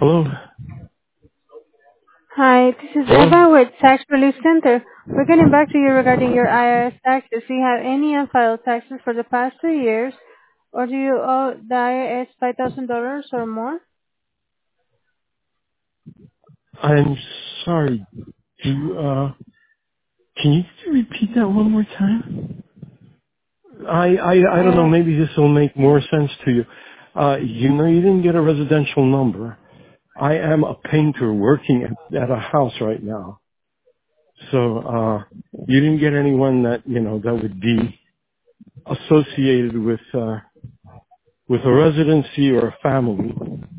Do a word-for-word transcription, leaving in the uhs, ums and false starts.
Hello? Hi, this is Hello? Eva with Tax Relief Center. We're getting back to you regarding your I R S taxes. Do you have any unfiled taxes for the past two years, or do you owe the I R S five thousand dollars or more? I'm sorry. Do, uh, can you repeat that one more time? I, I, I don't know, Uh, maybe this will make more sense to you. Uh, you know, you didn't get a residential number. I am a painter working at, at a house right now. So, uh, you didn't get anyone that, you know, that would be associated with, uh, with a residency or a family.